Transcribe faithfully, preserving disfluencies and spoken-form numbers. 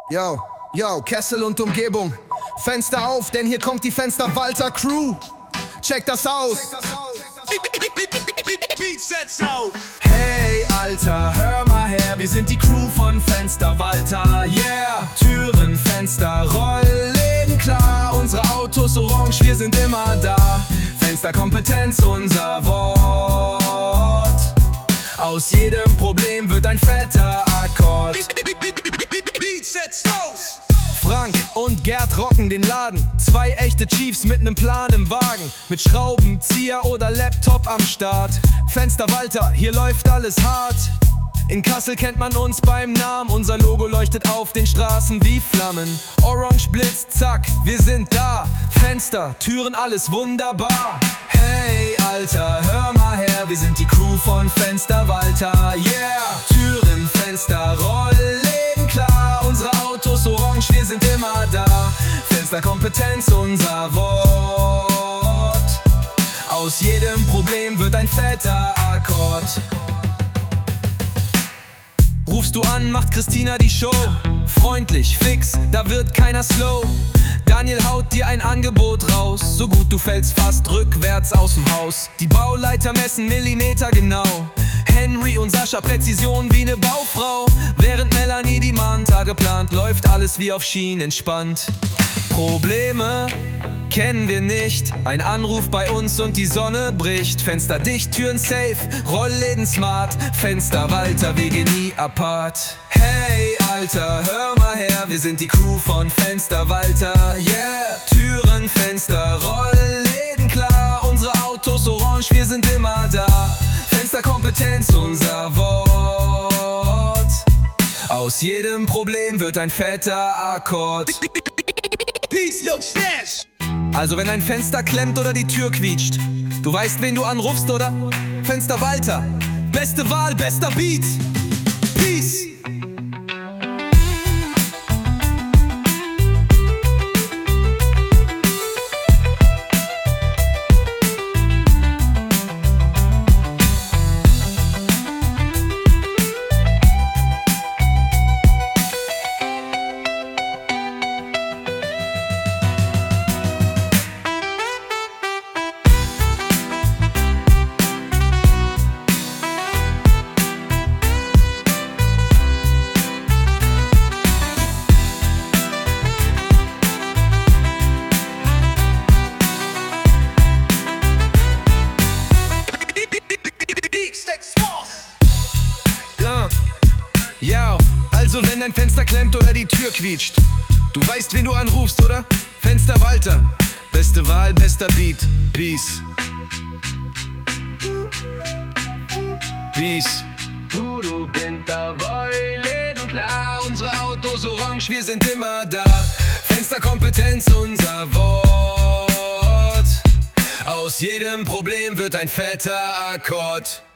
Yo, yo, Kessel und Umgebung. Fenster auf, denn hier kommt die Fenster-Walter Crew. Check das aus. Hey, Alter, hör mal her, wir sind die Crew von Fenster-Walter. Yeah, Türen, Fenster, Rollläden klar. Unsere Autos orange, wir sind immer da. Fensterkompetenz, unser Wort. Aus jedem Problem wird ein fetter Akkord. Frank und Gerd rocken den Laden. Zwei echte Chiefs mit nem Plan im Wagen. Mit Schraubenzieher oder Laptop am Start. Fenster-Walter, hier läuft alles hart. In Kassel kennt man uns beim Namen. Unser Logo leuchtet auf den Straßen wie Flammen. Orange Blitz, zack, wir sind da. Fenster, Türen, alles wunderbar. Hey, Alter, hör mal her, wir sind die Crew von Fenster-Walter. Yeah, Türen, Fenster, Rollläden klar. Unsere Autos orange, wir sind immer da. Fensterkompetenz, unser Wort. Aus jedem Problem wird ein fetter Akkord. Rufst du an, macht Christina die Show. Freundlich, fix, da wird keiner slow. Daniel haut dir ein Angebot raus. So gut, du fällst fast rückwärts aus dem Haus. Die Bauleiter messen Millimeter genau. Henry und Sascha Präzision wie ne Baufrau. Während Melanie die Manntage plant, läuft alles wie auf Schienen entspannt. Probleme kennen wir nicht. Ein Anruf bei uns und die Sonne bricht. Fenster dicht, Türen safe, Rollläden smart. Fenster-Walter, wir gehen nie apart. Hey, Alter, hör mal her, wir sind die Crew von Fenster-Walter. Yeah, Türen, Fenster, Rollläden klar. Unsere Autos orange, wir sind immer da. Fensterkompetenz, unser Wort. Aus jedem Problem wird ein fetter Akkord. Also wenn ein Fenster klemmt oder die Tür quietscht, du weißt, wen du anrufst, oder? Fenster-Walter, beste Wahl, bester Beat. Peace. Ja, also wenn dein Fenster klemmt oder die Tür quietscht, du weißt, wen du anrufst, oder? Fenster-Walter, beste Wahl, bester Beat. Peace. Peace. Voodoo, Winter, Rollläden klar. Unsere Autos orange, wir sind immer da. Fensterkompetenz, unser Wort. Aus jedem Problem wird ein fetter Akkord.